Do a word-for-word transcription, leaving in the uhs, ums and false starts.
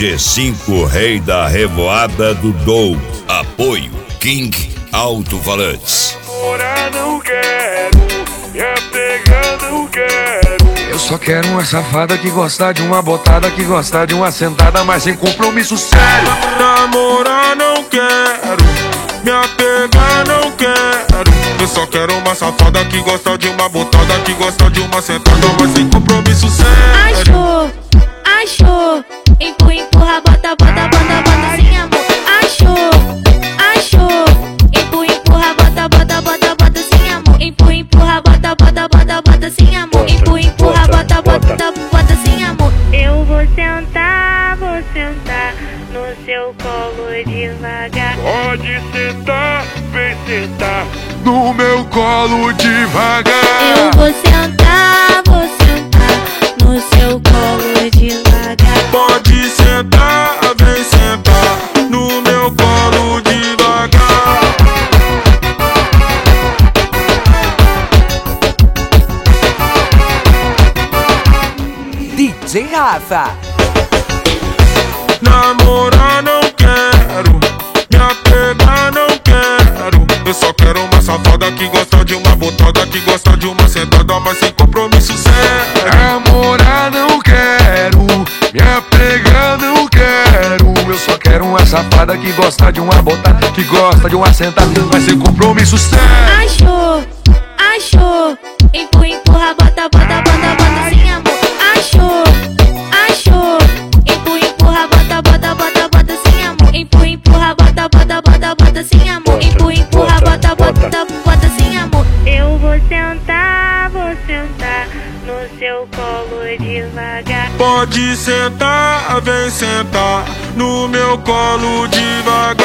G cinco, rei da revoada do Dou. Apoio King Alto-Falantes. Namorar não quero, me apegar não quero. Eu só quero uma safada que gosta de uma botada, que gosta de uma sentada, mas sem compromisso sério. Namorar não quero, me apegar não quero. Eu só quero uma safada que gosta de uma botada, que gosta de uma sentada, mas sem compromisso sério. Achou, achou, empurra, empurra, bota, bota, bota, bota sem amor. Achou, achou, empurra, empurra, bota, bota, bota, bota sem amor. Empurra, empurra, bota, bota, bota, bota sem amor. Empurra, empurra, bota, bota, bota sem amor. Eu vou sentar, vou sentar no seu colo devagar. Pode sentar, vem sentar No meu colo devagar. Eu vou sentar, vou sentar no seu colo devagar. Pode sentar, vem sentar no meu colo devagar. D J Rafa. Namorar não quero, me apegar não quero. Eu só quero uma safada que gosta de uma botada, que gosta de uma sentada, mas sem compromisso sério. Namorar não quero, me apegar não quero. Eu só quero uma safada que gosta de uma botada, que gosta de uma sentada, mas sem compromisso sério. Achou, achou, empurra, empurra, bota, bota, bota, bota sem amor. Achou, achou, empurra, empurra, bota, bota, bota, bota sem amor. Empurra, empurra, bota, bota, bota, bota sem amor. Empurra, empurra, bota, bota, bota sem amor. Eu vou sentar, vou sentar no seu colo devagar. Pode sentar, vem sentar no meu colo devagar.